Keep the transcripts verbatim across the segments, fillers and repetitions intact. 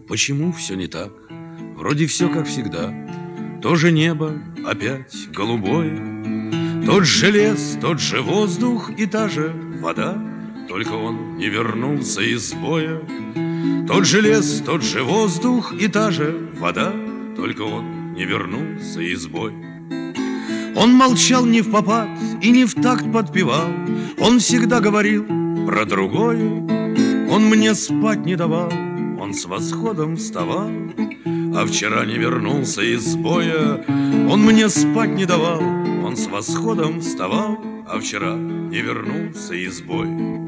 Почему все не так? Вроде все как всегда. То же небо опять голубое, тот же лес, тот же воздух и та же вода, только он не вернулся из боя. Тот же лес, тот же воздух и та же вода, только он не вернулся из боя. Он молчал не впопад и не в такт подпевал, он всегда говорил про другое. Он мне спать не давал, он с восходом вставал, а вчера не вернулся из боя. Он мне спать не давал, он с восходом вставал, а вчера не вернулся из боя.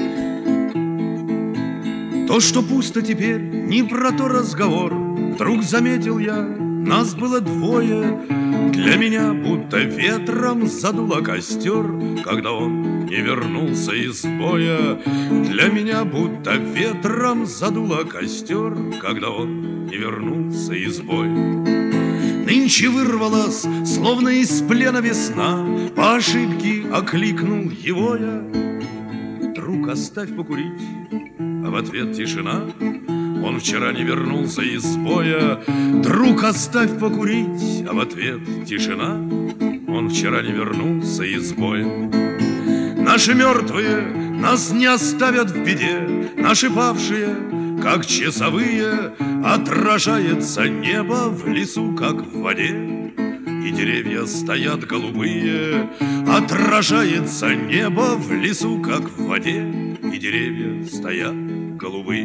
То, что пусто теперь, не про то разговор. Вдруг заметил я, нас было двое. Для меня будто ветром задуло костер, когда он не вернулся из боя. Для меня будто ветром задуло костер, когда он не вернулся из боя. Нынче вырвалась, словно из плена весна, по ошибке окликнул его я. Друг, оставь покурить, а в ответ тишина. Он вчера не вернулся из боя. Друг, оставь покурить, а в ответ тишина. Он вчера не вернулся из боя. Наши мертвые нас не оставят в беде, наши павшие, как часовые, отражается небо в лесу, как в воде, и деревья стоят голубые. Отражается небо в лесу, как в воде, и деревья стоят голубые.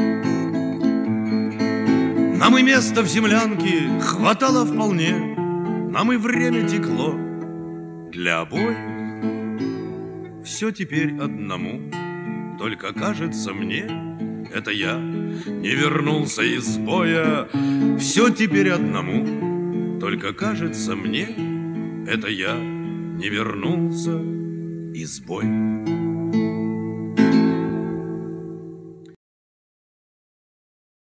Нам и места в землянке хватало вполне, нам и время текло для обоих. Все теперь одному, только кажется мне, это я не вернулся из боя. Все теперь одному, только кажется мне, это я не вернулся из боя.